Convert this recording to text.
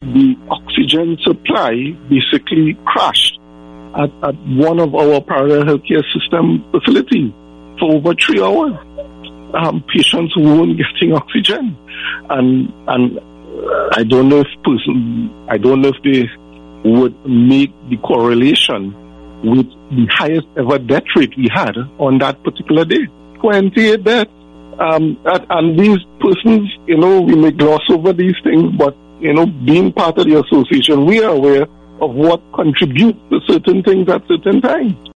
the oxygen supply basically crashed at one of our parallel healthcare system facilities for over 3 hours. Patients weren't getting oxygen, and I don't know if they would make the correlation with the highest ever death rate we had on that particular day. 28 deaths. And these persons, we may gloss over these things, but, being part of the association, we are aware of what contributes to certain things at certain times.